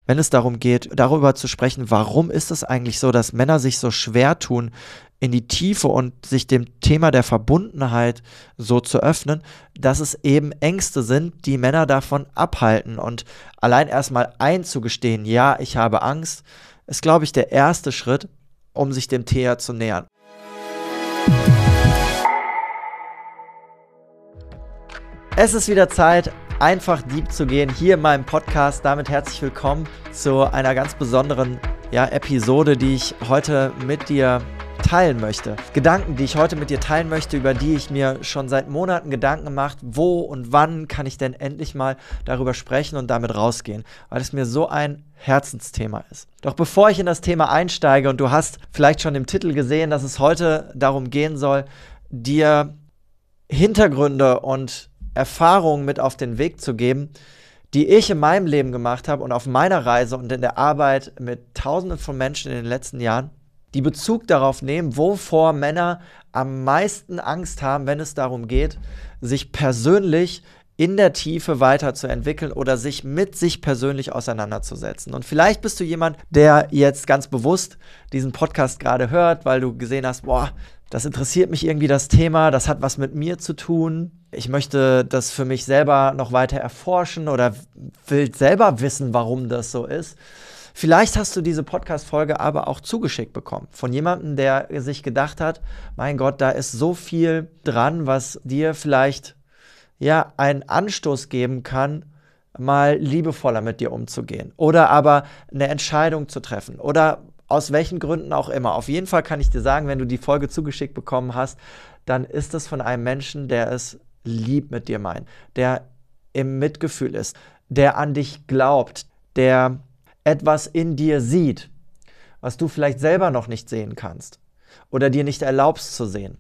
wenn es darum geht, darüber zu sprechen, warum ist es eigentlich so, dass Männer sich so schwer tun, in die Tiefe und sich dem Thema der Verbundenheit so zu öffnen, dass es eben Ängste sind, die Männer davon abhalten. Und allein erstmal einzugestehen, ja, ich habe Angst, ist, glaube ich, der erste Schritt, um sich dem Thema zu nähern. Es ist wieder Zeit, einfach deep zu gehen, hier in meinem Podcast. Damit herzlich willkommen zu einer ganz besonderen Episode, die ich heute mit dir teilen möchte. Gedanken, die ich heute mit dir teilen möchte, über die ich mir schon seit Monaten Gedanken gemacht, wo und wann kann ich denn endlich mal darüber sprechen und damit rausgehen, weil es mir so ein Herzensthema ist. Doch bevor ich in das Thema einsteige, und du hast vielleicht schon im Titel gesehen, dass es heute darum gehen soll, dir Hintergründe und Erfahrungen mit auf den Weg zu geben, die ich in meinem Leben gemacht habe und auf meiner Reise und in der Arbeit mit Tausenden von Menschen in den letzten Jahren, die Bezug darauf nehmen, wovor Männer am meisten Angst haben, wenn es darum geht, sich persönlich in der Tiefe weiterzuentwickeln oder sich mit sich persönlich auseinanderzusetzen. Und vielleicht bist du jemand, der jetzt ganz bewusst diesen Podcast gerade hört, weil du gesehen hast, boah, das interessiert mich irgendwie, das Thema, das hat was mit mir zu tun. Ich möchte das für mich selber noch weiter erforschen oder will selber wissen, warum das so ist. Vielleicht hast du diese Podcast-Folge aber auch zugeschickt bekommen von jemandem, der sich gedacht hat, mein Gott, da ist so viel dran, was dir vielleicht einen Anstoß geben kann, mal liebevoller mit dir umzugehen oder aber eine Entscheidung zu treffen oder aus welchen Gründen auch immer. Auf jeden Fall kann ich dir sagen, wenn du die Folge zugeschickt bekommen hast, dann ist es von einem Menschen, der es lieb mit dir meint, der im Mitgefühl ist, der an dich glaubt, der etwas in dir sieht, was du vielleicht selber noch nicht sehen kannst oder dir nicht erlaubst zu sehen.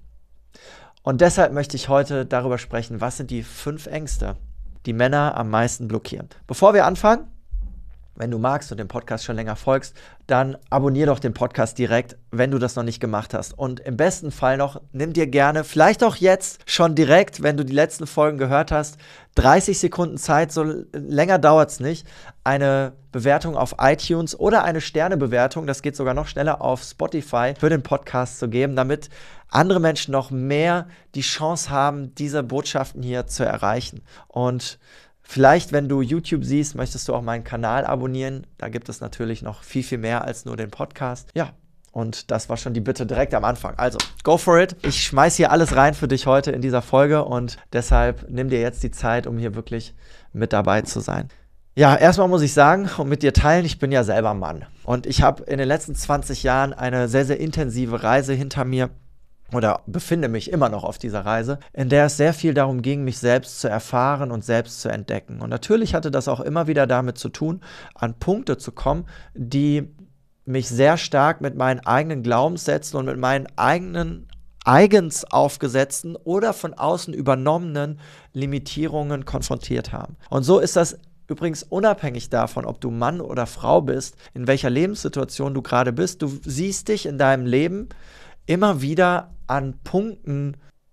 Und deshalb möchte ich heute darüber sprechen, was sind die 5 Ängste, die Männer am meisten blockieren. Bevor wir anfangen, wenn du magst und dem Podcast schon länger folgst, dann abonnier doch den Podcast direkt, wenn du das noch nicht gemacht hast. Und im besten Fall noch, nimm dir gerne, vielleicht auch jetzt schon direkt, wenn du die letzten Folgen gehört hast, 30 Sekunden Zeit, so länger dauert es nicht, eine Bewertung auf iTunes oder eine Sternebewertung, das geht sogar noch schneller, auf Spotify für den Podcast zu geben, damit andere Menschen noch mehr die Chance haben, diese Botschaften hier zu erreichen. Und vielleicht, wenn du YouTube siehst, möchtest du auch meinen Kanal abonnieren. Da gibt es natürlich noch viel, viel mehr als nur den Podcast. Ja, und das war schon die Bitte direkt am Anfang. Also, go for it. Ich schmeiß hier alles rein für dich heute in dieser Folge und deshalb nimm dir jetzt die Zeit, um hier wirklich mit dabei zu sein. Ja, erstmal muss ich sagen und mit dir teilen, ich bin ja selber Mann. Und ich habe in den letzten 20 Jahren eine sehr, sehr intensive Reise hinter mir, oder befinde mich immer noch auf dieser Reise, in der es sehr viel darum ging, mich selbst zu erfahren und selbst zu entdecken. Und natürlich hatte das auch immer wieder damit zu tun, an Punkte zu kommen, die mich sehr stark mit meinen eigenen Glaubenssätzen und mit meinen eigenen eigens aufgesetzten oder von außen übernommenen Limitierungen konfrontiert haben. Und so ist das übrigens unabhängig davon, ob du Mann oder Frau bist, in welcher Lebenssituation du gerade bist. Du siehst dich in deinem Leben immer wieder an Punkten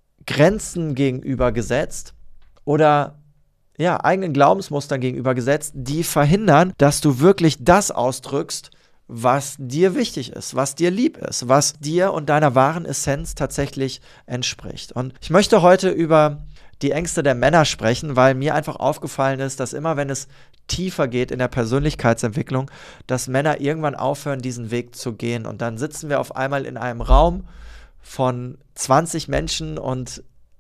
Grenzen gegenüber gesetzt oder eigenen Glaubensmustern gegenüber gesetzt, die verhindern, dass du wirklich das ausdrückst, was dir wichtig ist, was dir lieb ist, was dir und deiner wahren Essenz tatsächlich entspricht. Und ich möchte heute über die Ängste der Männer sprechen, weil mir einfach aufgefallen ist, dass immer, wenn es tiefer geht in der Persönlichkeitsentwicklung, dass Männer irgendwann aufhören, diesen Weg zu gehen. Und dann sitzen wir auf einmal in einem Raum von 20 Menschen und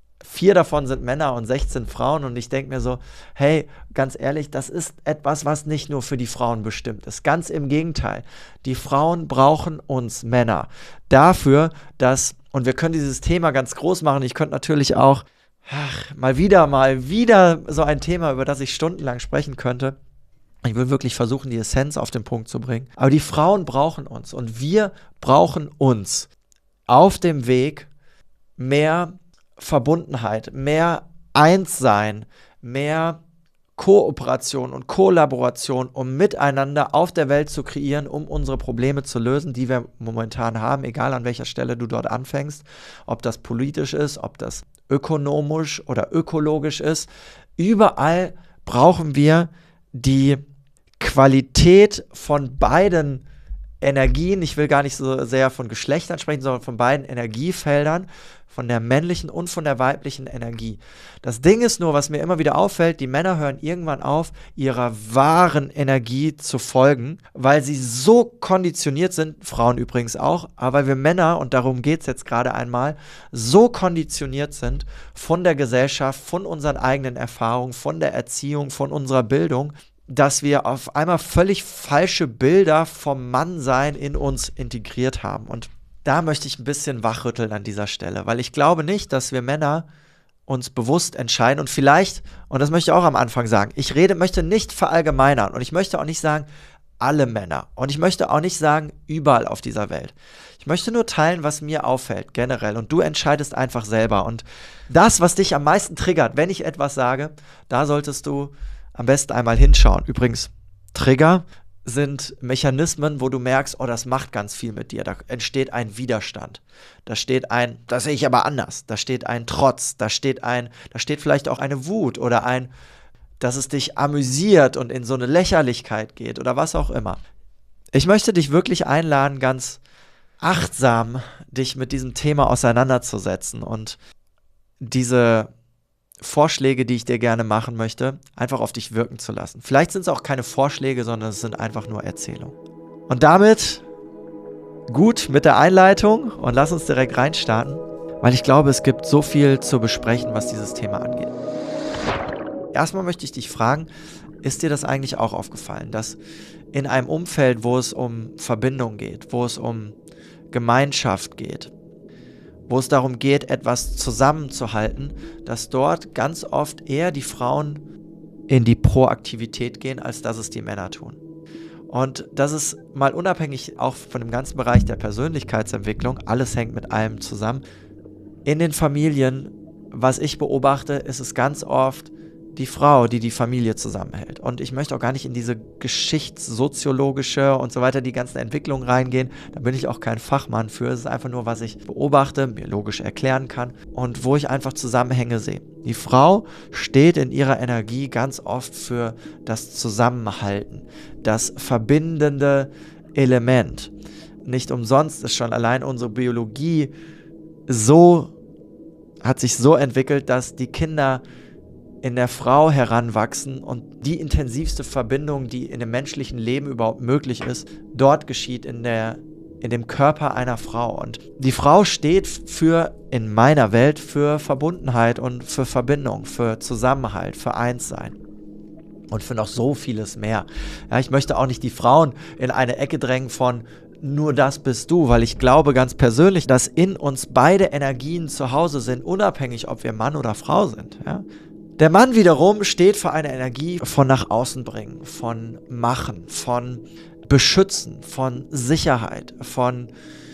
4 davon sind Männer und 16 Frauen. Und ich denke mir so, hey, ganz ehrlich, das ist etwas, was nicht nur für die Frauen bestimmt ist. Ganz im Gegenteil. Die Frauen brauchen uns Männer dafür, dass, und wir können dieses Thema ganz groß machen, ich könnte natürlich auch mal wieder so ein Thema, über das ich stundenlang sprechen könnte. Ich will wirklich versuchen, die Essenz auf den Punkt zu bringen. Aber die Frauen brauchen uns und wir brauchen uns auf dem Weg mehr Verbundenheit, mehr Einssein, mehr Kooperation und Kollaboration, um miteinander auf der Welt zu kreieren, um unsere Probleme zu lösen, die wir momentan haben, egal an welcher Stelle du dort anfängst, ob das politisch ist, ob das ökonomisch oder ökologisch ist. Überall brauchen wir die Qualität von beiden Energien, ich will gar nicht so sehr von Geschlechtern sprechen, sondern von beiden Energiefeldern, von der männlichen und von der weiblichen Energie. Das Ding ist nur, was mir immer wieder auffällt, die Männer hören irgendwann auf, ihrer wahren Energie zu folgen, weil sie so konditioniert sind, Frauen übrigens auch, aber weil wir Männer, und darum geht es jetzt gerade einmal, so konditioniert sind von der Gesellschaft, von unseren eigenen Erfahrungen, von der Erziehung, von unserer Bildung, dass wir auf einmal völlig falsche Bilder vom Mannsein in uns integriert haben. Und da möchte ich ein bisschen wachrütteln an dieser Stelle, weil ich glaube nicht, dass wir Männer uns bewusst entscheiden und vielleicht, und das möchte ich auch am Anfang sagen, möchte nicht verallgemeinern und ich möchte auch nicht sagen, alle Männer und ich möchte auch nicht sagen, überall auf dieser Welt. Ich möchte nur teilen, was mir auffällt generell und du entscheidest einfach selber und das, was dich am meisten triggert, wenn ich etwas sage, da solltest du am besten einmal hinschauen. Übrigens, Trigger sind Mechanismen, wo du merkst, oh, das macht ganz viel mit dir. Da entsteht ein Widerstand. Da steht das sehe ich aber anders. Da steht ein Trotz. Da steht vielleicht auch eine Wut oder dass es dich amüsiert und in so eine Lächerlichkeit geht oder was auch immer. Ich möchte dich wirklich einladen, ganz achtsam dich mit diesem Thema auseinanderzusetzen und diese Vorschläge, die ich dir gerne machen möchte, einfach auf dich wirken zu lassen. Vielleicht sind es auch keine Vorschläge, sondern es sind einfach nur Erzählungen. Und damit gut mit der Einleitung und lass uns direkt reinstarten, weil ich glaube, es gibt so viel zu besprechen, was dieses Thema angeht. Erstmal möchte ich dich fragen, ist dir das eigentlich auch aufgefallen, dass in einem Umfeld, wo es um Verbindung geht, wo es um Gemeinschaft geht, wo es darum geht, etwas zusammenzuhalten, dass dort ganz oft eher die Frauen in die Proaktivität gehen, als dass es die Männer tun. Und das ist mal unabhängig auch von dem ganzen Bereich der Persönlichkeitsentwicklung, alles hängt mit allem zusammen. In den Familien, was ich beobachte, ist es ganz oft die Frau, die die Familie zusammenhält. Und ich möchte auch gar nicht in diese geschichtssoziologische und so weiter, die ganzen Entwicklungen reingehen. Da bin ich auch kein Fachmann für. Es ist einfach nur, was ich beobachte, mir logisch erklären kann und wo ich einfach Zusammenhänge sehe. Die Frau steht in ihrer Energie ganz oft für das Zusammenhalten, das verbindende Element. Nicht umsonst ist schon allein unsere Biologie hat sich so entwickelt, dass die Kinder in der Frau heranwachsen und die intensivste Verbindung, die in dem menschlichen Leben überhaupt möglich ist, dort geschieht in dem Körper einer Frau. Und die Frau steht in meiner Welt für Verbundenheit und für Verbindung, für Zusammenhalt, für Einssein und für noch so vieles mehr. Ja, ich möchte auch nicht die Frauen in eine Ecke drängen von nur das bist du, weil ich glaube ganz persönlich, dass in uns beide Energien zu Hause sind, unabhängig, ob wir Mann oder Frau sind. Ja? Der Mann wiederum steht für eine Energie von nach außen bringen, von machen, von beschützen, von Sicherheit, von,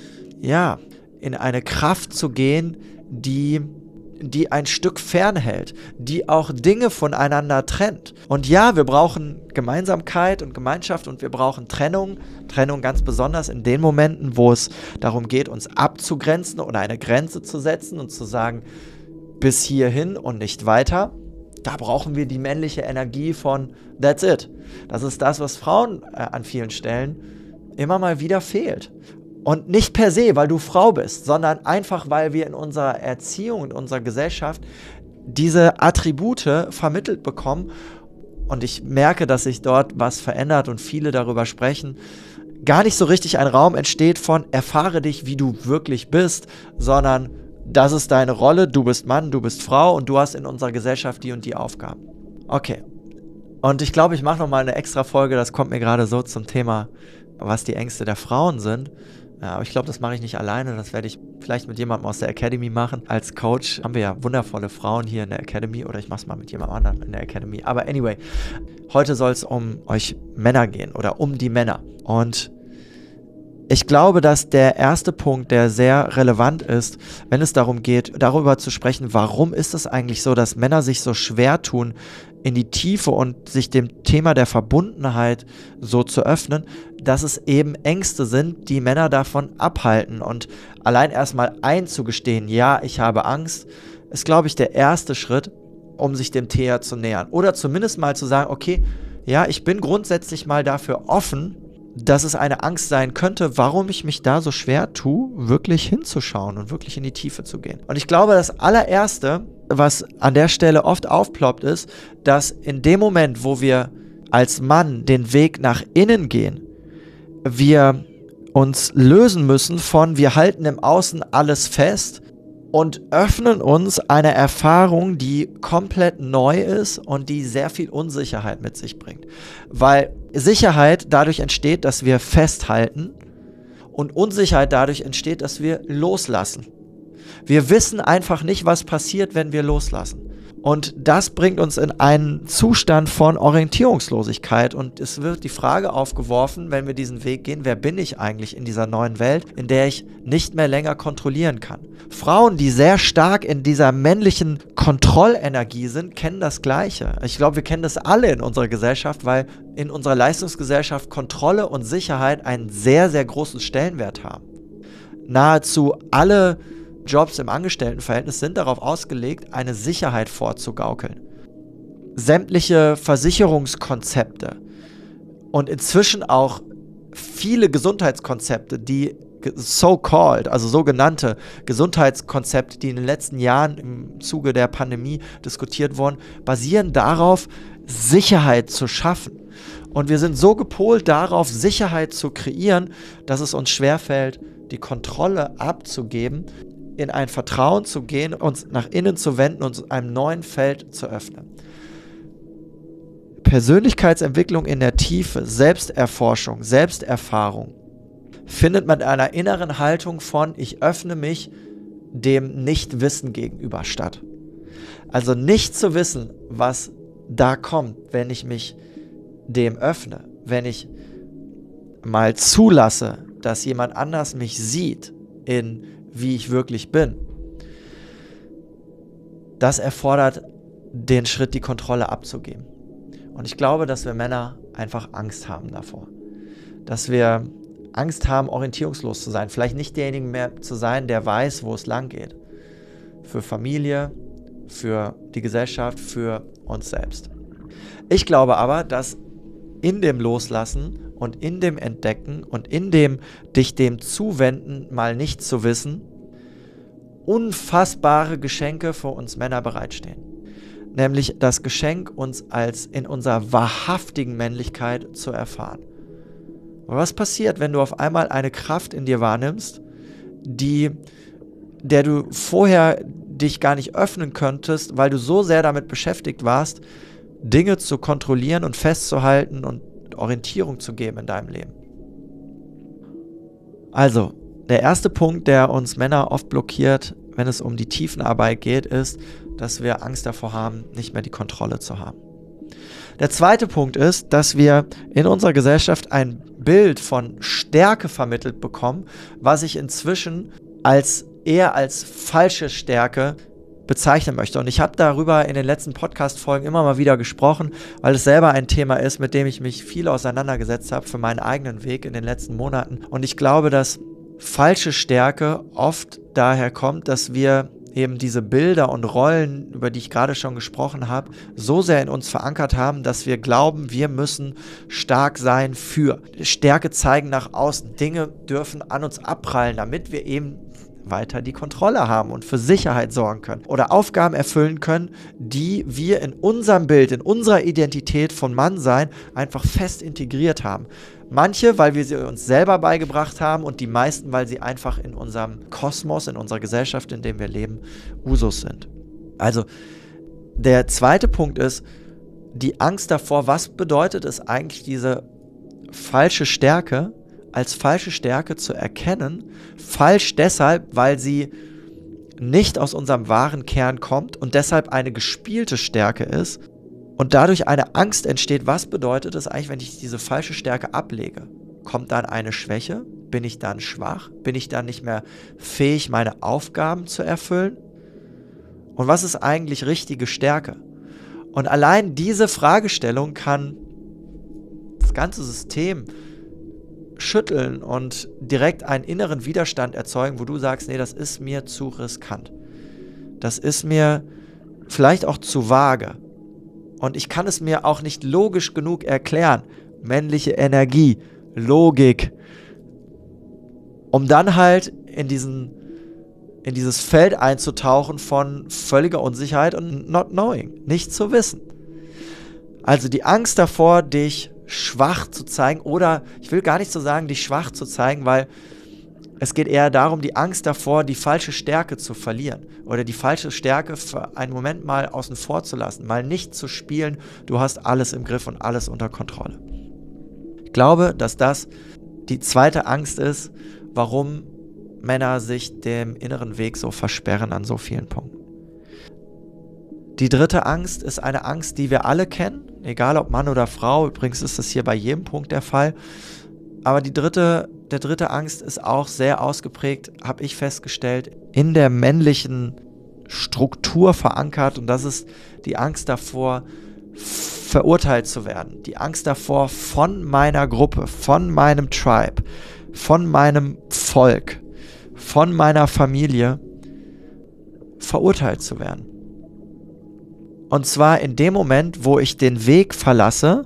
in eine Kraft zu gehen, die ein Stück fernhält, die auch Dinge voneinander trennt. Und ja, wir brauchen Gemeinsamkeit und Gemeinschaft und wir brauchen Trennung. Trennung ganz besonders in den Momenten, wo es darum geht, uns abzugrenzen oder eine Grenze zu setzen und zu sagen, bis hierhin und nicht weiter. Da brauchen wir die männliche Energie von that's it. Das ist das, was Frauen an vielen Stellen immer mal wieder fehlt. Und nicht per se, weil du Frau bist, sondern einfach, weil wir in unserer Erziehung, in unserer Gesellschaft diese Attribute vermittelt bekommen. Und ich merke, dass sich dort was verändert und viele darüber sprechen. Gar nicht so richtig ein Raum entsteht von erfahre dich, wie du wirklich bist, sondern das ist deine Rolle, du bist Mann, du bist Frau und du hast in unserer Gesellschaft die und die Aufgaben. Okay. Und ich glaube, ich mache nochmal eine extra Folge, das kommt mir gerade so zum Thema, was die Ängste der Frauen sind. Ja, aber ich glaube, das mache ich nicht alleine, das werde ich vielleicht mit jemandem aus der Academy machen. Als Coach haben wir ja wundervolle Frauen hier in der Academy oder ich mache es mal mit jemand anderem in der Academy. Aber anyway, heute soll es um euch Männer gehen oder um die Männer. Und ich glaube, dass der erste Punkt, der sehr relevant ist, wenn es darum geht, darüber zu sprechen, warum ist es eigentlich so, dass Männer sich so schwer tun, in die Tiefe und sich dem Thema der Verbundenheit so zu öffnen, dass es eben Ängste sind, die Männer davon abhalten. Und allein erstmal einzugestehen, ja, ich habe Angst, ist, glaube ich, der erste Schritt, um sich dem Thema zu nähern. Oder zumindest mal zu sagen, okay, ja, ich bin grundsätzlich mal dafür offen, dass es eine Angst sein könnte, warum ich mich da so schwer tue, wirklich hinzuschauen und wirklich in die Tiefe zu gehen. Und ich glaube, das allererste, was an der Stelle oft aufploppt, ist, dass in dem Moment, wo wir als Mann den Weg nach innen gehen, wir uns lösen müssen von, wir halten im Außen alles fest und öffnen uns einer Erfahrung, die komplett neu ist und die sehr viel Unsicherheit mit sich bringt. Weil Sicherheit dadurch entsteht, dass wir festhalten und Unsicherheit dadurch entsteht, dass wir loslassen. Wir wissen einfach nicht, was passiert, wenn wir loslassen. Und das bringt uns in einen Zustand von Orientierungslosigkeit und es wird die Frage aufgeworfen, wenn wir diesen Weg gehen, wer bin ich eigentlich in dieser neuen Welt, in der ich nicht mehr länger kontrollieren kann. Frauen, die sehr stark in dieser männlichen Kontrollenergie sind, kennen das Gleiche. Ich glaube, wir kennen das alle in unserer Gesellschaft, weil in unserer Leistungsgesellschaft Kontrolle und Sicherheit einen sehr, sehr großen Stellenwert haben. Nahezu alle Jobs im Angestelltenverhältnis sind darauf ausgelegt, eine Sicherheit vorzugaukeln. Sämtliche Versicherungskonzepte und inzwischen auch viele Gesundheitskonzepte, die so-called, also sogenannte Gesundheitskonzepte, die in den letzten Jahren im Zuge der Pandemie diskutiert wurden, basieren darauf, Sicherheit zu schaffen. Und wir sind so gepolt darauf, Sicherheit zu kreieren, dass es uns schwerfällt, die Kontrolle abzugeben, in ein Vertrauen zu gehen, uns nach innen zu wenden und einem neuen Feld zu öffnen. Persönlichkeitsentwicklung in der Tiefe, Selbsterforschung, Selbsterfahrung findet man in einer inneren Haltung von, ich öffne mich dem Nichtwissen gegenüber statt. Also nicht zu wissen, was da kommt, wenn ich mich dem öffne, wenn ich mal zulasse, dass jemand anders mich sieht, in wie ich wirklich bin. Das erfordert den Schritt, die Kontrolle abzugeben. Und ich glaube, dass wir Männer einfach Angst haben davor. Dass wir Angst haben, orientierungslos zu sein. Vielleicht nicht derjenige mehr zu sein, der weiß, wo es lang geht. Für Familie, für die Gesellschaft, für uns selbst. Ich glaube aber, dass in dem Loslassen und in dem Entdecken und in dem dich dem Zuwenden, mal nicht zu wissen, unfassbare Geschenke für uns Männer bereitstehen. Nämlich das Geschenk, uns als in unserer wahrhaftigen Männlichkeit zu erfahren. Und was passiert, wenn du auf einmal eine Kraft in dir wahrnimmst, der du vorher dich gar nicht öffnen könntest, weil du so sehr damit beschäftigt warst, Dinge zu kontrollieren und festzuhalten und Orientierung zu geben in deinem Leben. Also, der erste Punkt, der uns Männer oft blockiert, wenn es um die Tiefenarbeit geht, ist, dass wir Angst davor haben, nicht mehr die Kontrolle zu haben. Der zweite Punkt ist, dass wir in unserer Gesellschaft ein Bild von Stärke vermittelt bekommen, was ich inzwischen eher als falsche Stärke bezeichnen möchte. Und ich habe darüber in den letzten Podcast-Folgen immer mal wieder gesprochen, weil es selber ein Thema ist, mit dem ich mich viel auseinandergesetzt habe für meinen eigenen Weg in den letzten Monaten. Und ich glaube, dass falsche Stärke oft daher kommt, dass wir eben diese Bilder und Rollen, über die ich gerade schon gesprochen habe, so sehr in uns verankert haben, dass wir glauben, wir müssen stark sein für Stärke zeigen nach außen. Dinge dürfen an uns abprallen, damit wir eben weiter die Kontrolle haben und für Sicherheit sorgen können oder Aufgaben erfüllen können, die wir in unserem Bild, in unserer Identität von Mannsein einfach fest integriert haben. Manche, weil wir sie uns selber beigebracht haben und die meisten, weil sie einfach in unserem Kosmos, in unserer Gesellschaft, in dem wir leben, Usus sind. Also der zweite Punkt ist die Angst davor, was bedeutet es eigentlich, diese falsche Stärke als falsche Stärke zu erkennen. Falsch deshalb, weil sie nicht aus unserem wahren Kern kommt und deshalb eine gespielte Stärke ist und dadurch eine Angst entsteht, was bedeutet es eigentlich, wenn ich diese falsche Stärke ablege? Kommt dann eine Schwäche? Bin ich dann schwach? Bin ich dann nicht mehr fähig, meine Aufgaben zu erfüllen? Und was ist eigentlich richtige Stärke? Und allein diese Fragestellung kann das ganze System schütteln und direkt einen inneren Widerstand erzeugen, wo du sagst, nee, das ist mir zu riskant. Das ist mir vielleicht auch zu vage. Und ich kann es mir auch nicht logisch genug erklären. Männliche Energie, Logik. Um dann halt in dieses Feld einzutauchen von völliger Unsicherheit und not knowing, nicht zu wissen. Also die Angst davor, dich schwach zu zeigen, oder ich will gar nicht so sagen, dich schwach zu zeigen, weil es geht eher darum, die Angst davor, die falsche Stärke zu verlieren oder die falsche Stärke für einen Moment mal außen vor zu lassen, mal nicht zu spielen, du hast alles im Griff und alles unter Kontrolle. Ich glaube, dass das die zweite Angst ist, warum Männer sich dem inneren Weg so versperren an so vielen Punkten. Die dritte Angst ist eine Angst, die wir alle kennen, egal ob Mann oder Frau, übrigens ist das hier bei jedem Punkt der Fall, aber der dritte Angst ist auch sehr ausgeprägt, habe ich festgestellt, in der männlichen Struktur verankert, und das ist die Angst davor, verurteilt zu werden, die Angst davor, von meiner Gruppe, von meinem Tribe, von meinem Volk, von meiner Familie verurteilt zu werden. Und zwar in dem Moment, wo ich den Weg verlasse,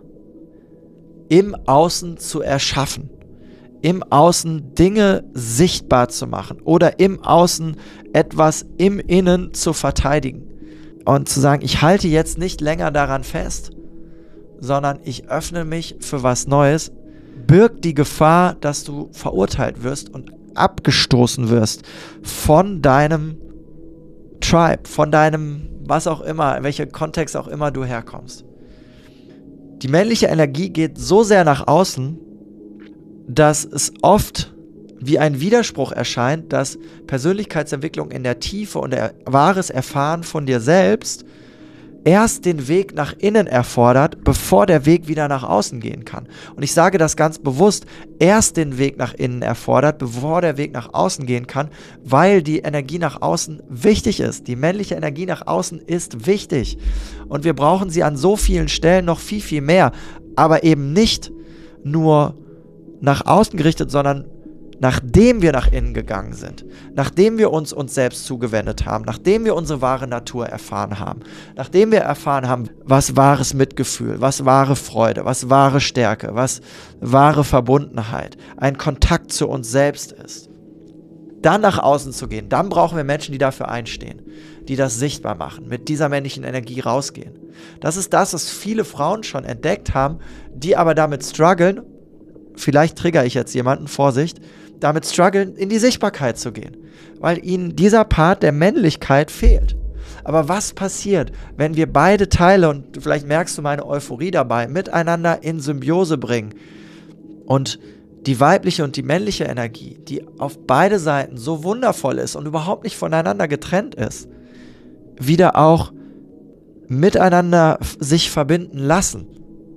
im Außen zu erschaffen, im Außen Dinge sichtbar zu machen oder im Außen etwas im Innen zu verteidigen und zu sagen, ich halte jetzt nicht länger daran fest, sondern ich öffne mich für was Neues, birgt die Gefahr, dass du verurteilt wirst und abgestoßen wirst von deinem Tribe, von deinem was auch immer, in welchem Kontext auch immer du herkommst. Die männliche Energie geht so sehr nach außen, dass es oft wie ein Widerspruch erscheint, dass Persönlichkeitsentwicklung in der Tiefe und wahres Erfahren von dir selbst erst den Weg nach innen erfordert, bevor der Weg wieder nach außen gehen kann. Und ich sage das ganz bewusst, erst den Weg nach innen erfordert, bevor der Weg nach außen gehen kann, weil die Energie nach außen wichtig ist. Die männliche Energie nach außen ist wichtig. Und wir brauchen sie an so vielen Stellen noch viel, viel mehr. Aber eben nicht nur nach außen gerichtet, sondern nachdem wir nach innen gegangen sind, nachdem wir uns selbst zugewendet haben, nachdem wir unsere wahre Natur erfahren haben, nachdem wir erfahren haben, was wahres Mitgefühl, was wahre Freude, was wahre Stärke, was wahre Verbundenheit, ein Kontakt zu uns selbst ist. Dann nach außen zu gehen, dann brauchen wir Menschen, die dafür einstehen, die das sichtbar machen, mit dieser männlichen Energie rausgehen. Das ist das, was viele Frauen schon entdeckt haben, die aber damit strugglen, vielleicht triggere ich jetzt jemanden, Vorsicht, damit strugglen, in die Sichtbarkeit zu gehen, weil ihnen dieser Part der Männlichkeit fehlt. Aber was passiert, wenn wir beide Teile, und vielleicht merkst du meine Euphorie dabei, miteinander in Symbiose bringen und die weibliche und die männliche Energie, die auf beide Seiten so wundervoll ist und überhaupt nicht voneinander getrennt ist, wieder auch miteinander sich verbinden lassen.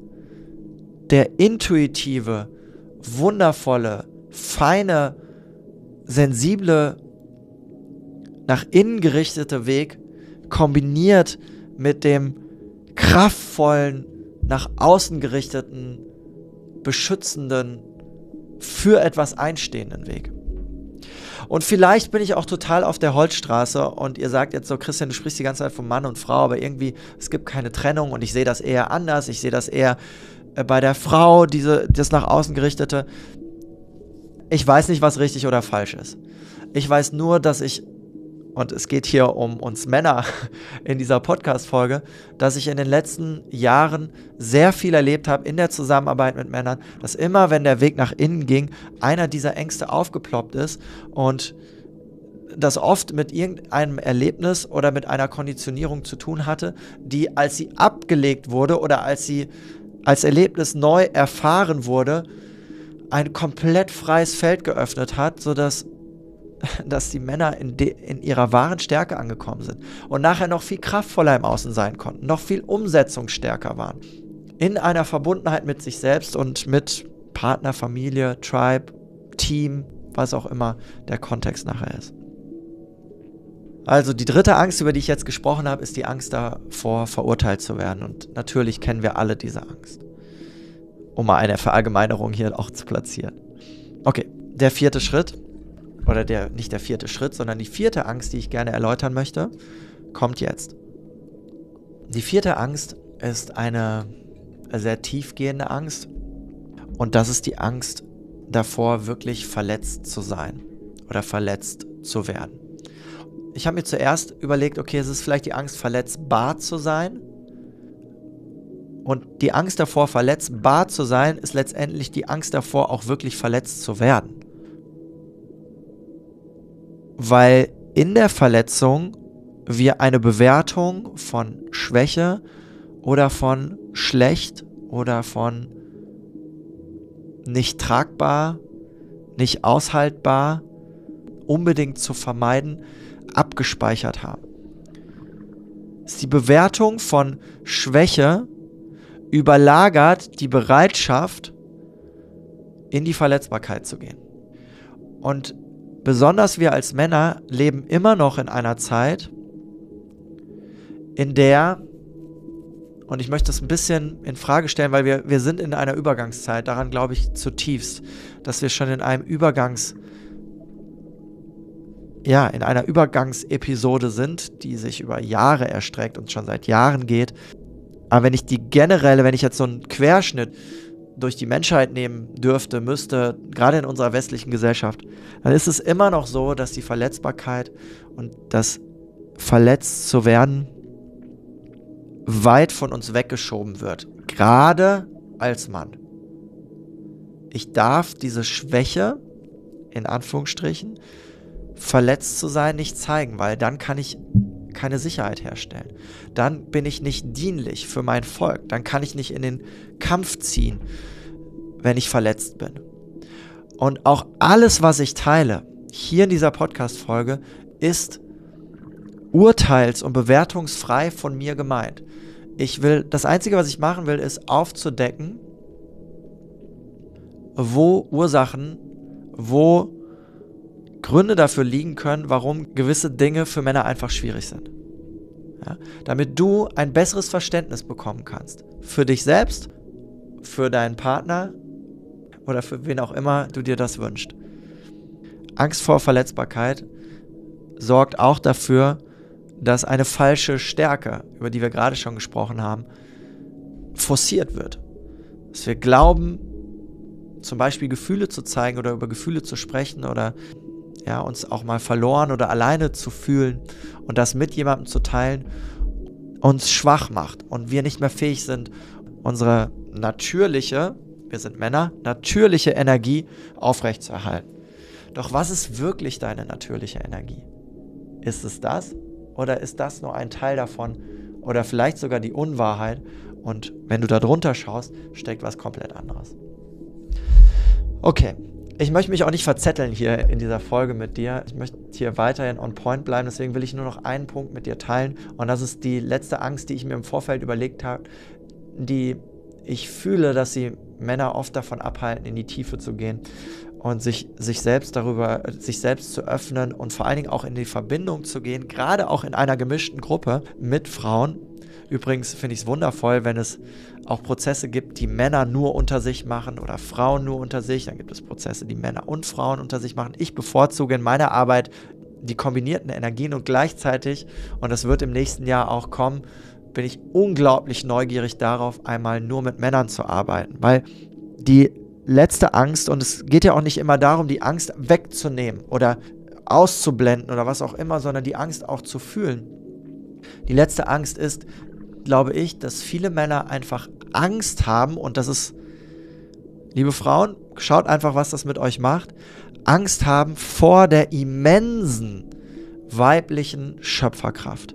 Der intuitive, wundervolle, feine, sensible, nach innen gerichtete Weg kombiniert mit dem kraftvollen, nach außen gerichteten, beschützenden, für etwas einstehenden Weg. Und vielleicht bin ich auch total auf der Holzstraße und ihr sagt jetzt so, Christian, du sprichst die ganze Zeit von Mann und Frau, aber irgendwie, es gibt keine Trennung und ich sehe das eher anders, ich sehe das eher bei der Frau, das nach außen gerichtete. Ich weiß nicht, was richtig oder falsch ist. Ich weiß nur, dass und es geht hier um uns Männer in dieser Podcast-Folge, dass ich in den letzten Jahren sehr viel erlebt habe in der Zusammenarbeit mit Männern, dass immer, wenn der Weg nach innen ging, einer dieser Ängste aufgeploppt ist und das oft mit irgendeinem Erlebnis oder mit einer Konditionierung zu tun hatte, die, als sie abgelegt wurde oder als sie als Erlebnis neu erfahren wurde, ein komplett freies Feld geöffnet hat, sodass die Männer in ihrer wahren Stärke angekommen sind und nachher noch viel kraftvoller im Außen sein konnten, noch viel umsetzungsstärker waren. In einer Verbundenheit mit sich selbst und mit Partner, Familie, Tribe, Team, was auch immer der Kontext nachher ist. Also die dritte Angst, über die ich jetzt gesprochen habe, ist die Angst davor, verurteilt zu werden. Und natürlich kennen wir alle diese Angst. Um mal eine Verallgemeinerung hier auch zu platzieren. Okay, der vierte Schritt, oder nicht der vierte Schritt, sondern die vierte Angst, die ich gerne erläutern möchte, kommt jetzt. Die vierte Angst ist eine sehr tiefgehende Angst und das ist die Angst davor, wirklich verletzt zu sein oder verletzt zu werden. Ich habe mir zuerst überlegt, okay, es ist vielleicht die Angst, verletzbar zu sein. Und die Angst davor, verletzbar zu sein, ist letztendlich die Angst davor, auch wirklich verletzt zu werden. Weil in der Verletzung wir eine Bewertung von Schwäche oder von schlecht oder von nicht tragbar, nicht aushaltbar, unbedingt zu vermeiden, abgespeichert haben. Die Bewertung von Schwäche überlagert die Bereitschaft, in die Verletzbarkeit zu gehen. Und besonders wir als Männer leben immer noch in einer Zeit, in der, und ich möchte das ein bisschen in Frage stellen, weil wir sind in einer Übergangszeit, daran glaube ich zutiefst, dass wir schon in einem in einer Übergangsepisode sind, die sich über Jahre erstreckt und schon seit Jahren geht. Aber wenn ich jetzt so einen Querschnitt durch die Menschheit nehmen müsste, gerade in unserer westlichen Gesellschaft, dann ist es immer noch so, dass die Verletzbarkeit und das verletzt zu werden weit von uns weggeschoben wird. Gerade als Mann. Ich darf diese Schwäche, in Anführungsstrichen, verletzt zu sein, nicht zeigen, weil dann kann ich keine Sicherheit herstellen. Dann bin ich nicht dienlich für mein Volk. Dann kann ich nicht in den Kampf ziehen, wenn ich verletzt bin. Und auch alles, was ich teile, hier in dieser Podcast-Folge, ist urteils- und bewertungsfrei von mir gemeint. Das Einzige, was ich machen will, ist aufzudecken, wo Gründe dafür liegen können, warum gewisse Dinge für Männer einfach schwierig sind. Ja? Damit du ein besseres Verständnis bekommen kannst. Für dich selbst, für deinen Partner oder für wen auch immer du dir das wünschst. Angst vor Verletzbarkeit sorgt auch dafür, dass eine falsche Stärke, über die wir gerade schon gesprochen haben, forciert wird. Dass wir glauben, zum Beispiel Gefühle zu zeigen oder über Gefühle zu sprechen oder uns auch mal verloren oder alleine zu fühlen und das mit jemandem zu teilen, uns schwach macht und wir nicht mehr fähig sind, unsere natürliche, wir sind Männer, natürliche Energie aufrechtzuerhalten. Doch was ist wirklich deine natürliche Energie? Ist es das oder ist das nur ein Teil davon oder vielleicht sogar die Unwahrheit und wenn du da drunter schaust, steckt was komplett anderes. Okay. Ich möchte mich auch nicht verzetteln hier in dieser Folge mit dir. Ich möchte hier weiterhin on point bleiben, deswegen will ich nur noch einen Punkt mit dir teilen. Und das ist die letzte Angst, die ich mir im Vorfeld überlegt habe, die ich fühle, dass sie Männer oft davon abhalten, in die Tiefe zu gehen und sich selbst zu öffnen und vor allen Dingen auch in die Verbindung zu gehen, gerade auch in einer gemischten Gruppe mit Frauen. Übrigens finde ich es wundervoll, wenn es auch Prozesse gibt, die Männer nur unter sich machen oder Frauen nur unter sich. Dann gibt es Prozesse, die Männer und Frauen unter sich machen. Ich bevorzuge in meiner Arbeit die kombinierten Energien und gleichzeitig, und das wird im nächsten Jahr auch kommen, bin ich unglaublich neugierig darauf, einmal nur mit Männern zu arbeiten. Weil die letzte Angst, und es geht ja auch nicht immer darum, die Angst wegzunehmen oder auszublenden oder was auch immer, sondern die Angst auch zu fühlen. Die letzte Angst ist, glaube ich, dass viele Männer einfach Angst haben und das ist, liebe Frauen, schaut einfach, was das mit euch macht, Angst haben vor der immensen weiblichen Schöpferkraft.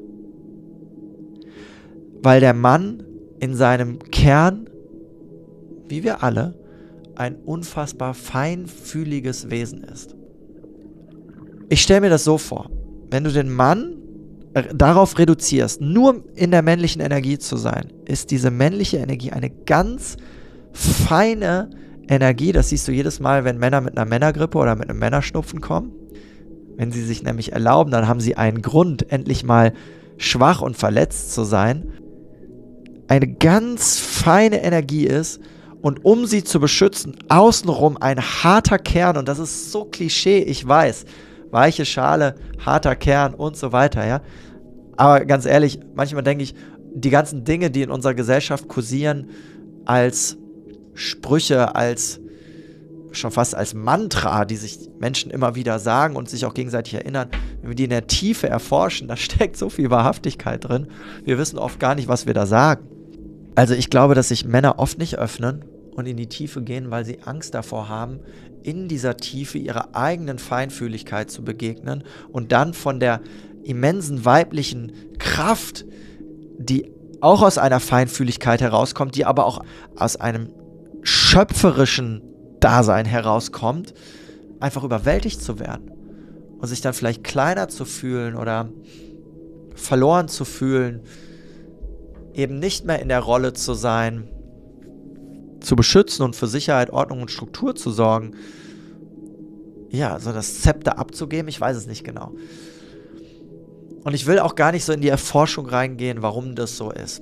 Weil der Mann in seinem Kern, wie wir alle, ein unfassbar feinfühliges Wesen ist. Ich stelle mir das so vor, wenn du den Mann darauf reduzierst, nur in der männlichen Energie zu sein, ist diese männliche Energie eine ganz feine Energie. Das siehst du jedes Mal, wenn Männer mit einer Männergrippe oder mit einem Männerschnupfen kommen. Wenn sie sich nämlich erlauben, dann haben sie einen Grund, endlich mal schwach und verletzt zu sein. Eine ganz feine Energie ist und um sie zu beschützen, außenrum ein harter Kern, und das ist so Klischee, ich weiß, weiche Schale, harter Kern und so weiter, ja. Aber ganz ehrlich, manchmal denke ich, die ganzen Dinge, die in unserer Gesellschaft kursieren, als Sprüche, als schon fast als Mantra, die sich Menschen immer wieder sagen und sich auch gegenseitig erinnern, wenn wir die in der Tiefe erforschen, da steckt so viel Wahrhaftigkeit drin. Wir wissen oft gar nicht, was wir da sagen. Also ich glaube, dass sich Männer oft nicht öffnen und in die Tiefe gehen, weil sie Angst davor haben, in dieser Tiefe ihrer eigenen Feinfühligkeit zu begegnen und dann von der immensen weiblichen Kraft, die auch aus einer Feinfühligkeit herauskommt, die aber auch aus einem schöpferischen Dasein herauskommt, einfach überwältigt zu werden und sich dann vielleicht kleiner zu fühlen oder verloren zu fühlen, eben nicht mehr in der Rolle zu sein, zu beschützen und für Sicherheit, Ordnung und Struktur zu sorgen, ja, so das Zepter abzugeben, ich weiß es nicht genau. Und ich will auch gar nicht so in die Erforschung reingehen, warum das so ist.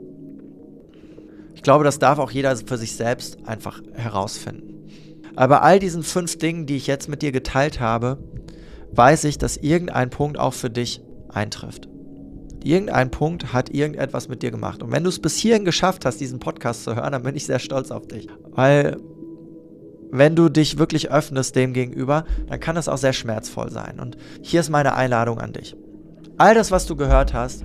Ich glaube, das darf auch jeder für sich selbst einfach herausfinden. Aber bei all diesen 5 Dingen, die ich jetzt mit dir geteilt habe, weiß ich, dass irgendein Punkt auch für dich eintrifft. Irgendein Punkt hat irgendetwas mit dir gemacht. Und wenn du es bis hierhin geschafft hast, diesen Podcast zu hören, dann bin ich sehr stolz auf dich. Weil wenn du dich wirklich öffnest dem gegenüber, dann kann das auch sehr schmerzvoll sein. Und hier ist meine Einladung an dich. All das, was du gehört hast,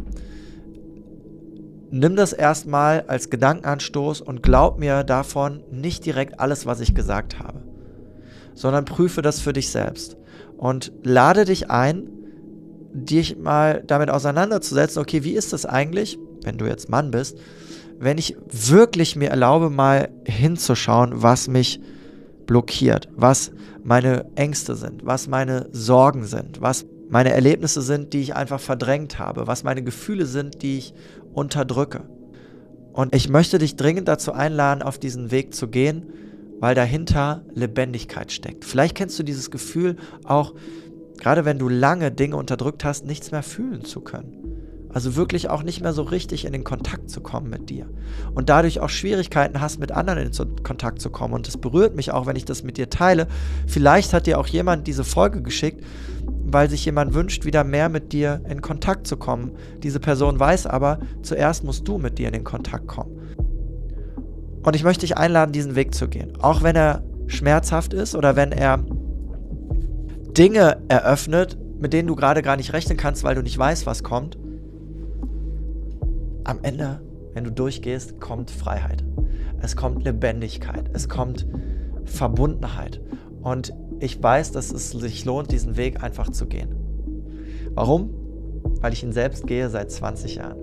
nimm das erstmal als Gedankenanstoß und glaub mir davon nicht direkt alles, was ich gesagt habe, sondern prüfe das für dich selbst und lade dich ein, dich mal damit auseinanderzusetzen, okay, wie ist das eigentlich, wenn du jetzt Mann bist, wenn ich wirklich mir erlaube, mal hinzuschauen, was mich blockiert, was meine Ängste sind, was meine Sorgen sind, was meine Erlebnisse sind, die ich einfach verdrängt habe, was meine Gefühle sind, die ich unterdrücke. Und ich möchte dich dringend dazu einladen, auf diesen Weg zu gehen, weil dahinter Lebendigkeit steckt. Vielleicht kennst du dieses Gefühl auch, gerade wenn du lange Dinge unterdrückt hast, nichts mehr fühlen zu können. Also wirklich auch nicht mehr so richtig in den Kontakt zu kommen mit dir. Und dadurch auch Schwierigkeiten hast, mit anderen in Kontakt zu kommen. Und es berührt mich auch, wenn ich das mit dir teile. Vielleicht hat dir auch jemand diese Folge geschickt, weil sich jemand wünscht, wieder mehr mit dir in Kontakt zu kommen. Diese Person weiß aber, zuerst musst du mit dir in den Kontakt kommen. Und ich möchte dich einladen, diesen Weg zu gehen. Auch wenn er schmerzhaft ist oder wenn er Dinge eröffnet, mit denen du gerade gar nicht rechnen kannst, weil du nicht weißt, was kommt. Am Ende, wenn du durchgehst, kommt Freiheit. Es kommt Lebendigkeit. Es kommt Verbundenheit. Und ich weiß, dass es sich lohnt, diesen Weg einfach zu gehen. Warum? Weil ich ihn selbst gehe seit 20 Jahren.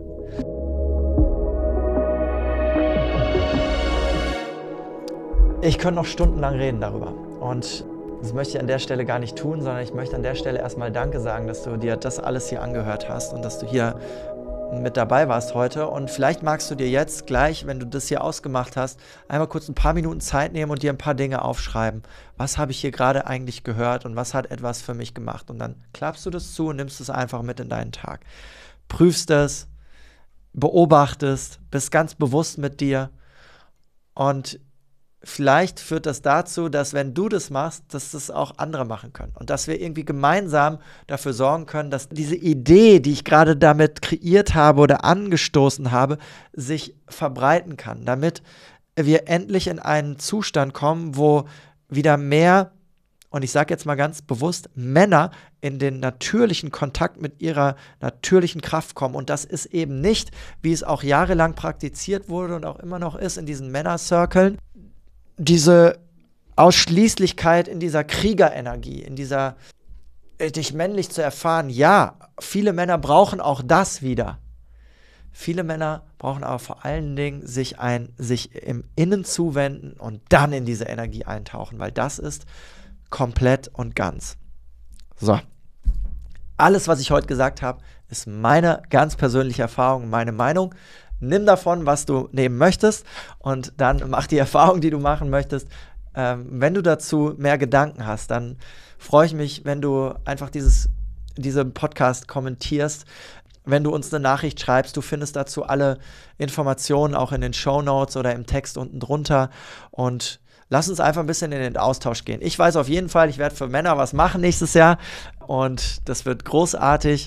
Ich könnte noch stundenlang reden darüber. Und das möchte ich an der Stelle gar nicht tun, sondern ich möchte an der Stelle erstmal Danke sagen, dass du dir das alles hier angehört hast und dass du hier mit dabei warst heute. Und vielleicht magst du dir jetzt gleich, wenn du das hier ausgemacht hast, einmal kurz ein paar Minuten Zeit nehmen und dir ein paar Dinge aufschreiben. Was habe ich hier gerade eigentlich gehört und was hat etwas für mich gemacht? Und dann klappst du das zu und nimmst es einfach mit in deinen Tag. Prüfst es, beobachtest, bist ganz bewusst mit dir und vielleicht führt das dazu, dass wenn du das machst, dass das auch andere machen können. Und dass wir irgendwie gemeinsam dafür sorgen können, dass diese Idee, die ich gerade damit kreiert habe oder angestoßen habe, sich verbreiten kann. Damit wir endlich in einen Zustand kommen, wo wieder mehr, und ich sage jetzt mal ganz bewusst, Männer in den natürlichen Kontakt mit ihrer natürlichen Kraft kommen. Und das ist eben nicht, wie es auch jahrelang praktiziert wurde und auch immer noch ist in diesen Männercirkeln, diese Ausschließlichkeit in dieser Kriegerenergie, in dieser dich männlich zu erfahren. Ja, viele Männer brauchen auch das wieder. Viele Männer brauchen aber vor allen Dingen sich im Innen zuwenden und dann in diese Energie eintauchen, weil das ist komplett und ganz. So. Alles, was ich heute gesagt habe, ist meine ganz persönliche Erfahrung, meine Meinung. Nimm davon, was du nehmen möchtest und dann mach die Erfahrung, die du machen möchtest. Wenn du dazu mehr Gedanken hast, dann freue ich mich, wenn du einfach diesen Podcast kommentierst, wenn du uns eine Nachricht schreibst. Du findest dazu alle Informationen auch in den Shownotes oder im Text unten drunter und lass uns einfach ein bisschen in den Austausch gehen. Ich weiß auf jeden Fall, ich werde für Männer was machen nächstes Jahr und das wird großartig.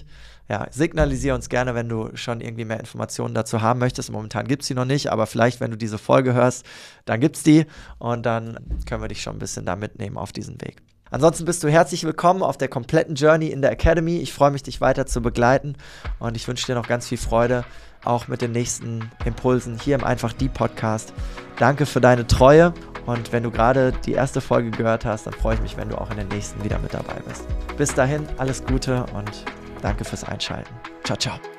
ja, signalisiere uns gerne, wenn du schon irgendwie mehr Informationen dazu haben möchtest. Momentan gibt es die noch nicht, aber vielleicht, wenn du diese Folge hörst, dann gibt es die und dann können wir dich schon ein bisschen da mitnehmen auf diesen Weg. Ansonsten bist du herzlich willkommen auf der kompletten Journey in der Academy. Ich freue mich, dich weiter zu begleiten und ich wünsche dir noch ganz viel Freude, auch mit den nächsten Impulsen hier im Einfach Die Podcast. Danke für deine Treue und wenn du gerade die erste Folge gehört hast, dann freue ich mich, wenn du auch in den nächsten wieder mit dabei bist. Bis dahin, alles Gute und danke fürs Einschalten. Ciao, ciao.